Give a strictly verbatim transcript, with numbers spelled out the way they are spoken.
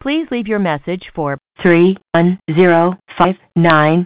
Please leave your message for three one zero five nine.